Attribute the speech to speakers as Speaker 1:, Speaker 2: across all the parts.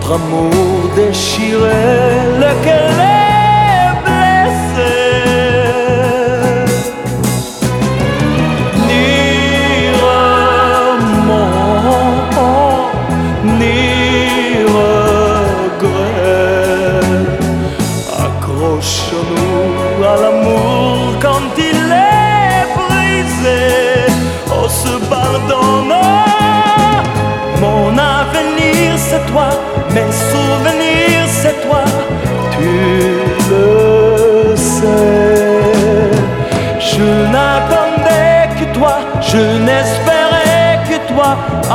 Speaker 1: amour déchiré, lequel est blessé. Ni remords, ni regret. Accrochons-nous à l'amour quand il est brisé. On se pardonne. Mon avenir c'est toi, mes souvenirs c'est toi, tu le sais. Je n'attendais que toi, je n'espérais que toi, à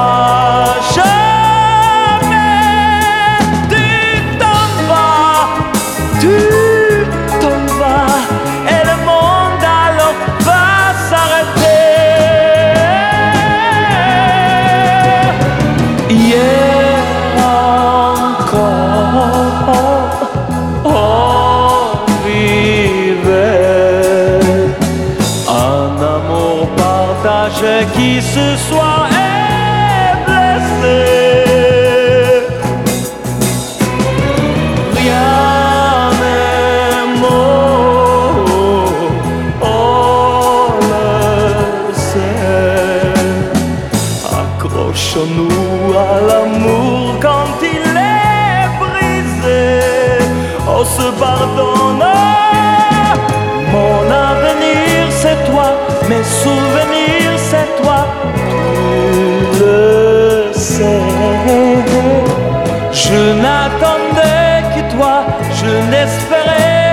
Speaker 1: jamais. Tu t'en vas, tu t'en vas, et le monde alors va s'arrêter. Hier encore, on vivait un amour partagé qui ce soir est blessé. Rien n'est mot, on le sait. Accrochons-nous à l'amour quand il est brisé. On se pardonne. Mon avenir c'est toi, mes souvenirs c'est toi, tu le sais. Je n'attendais que toi, je n'espérais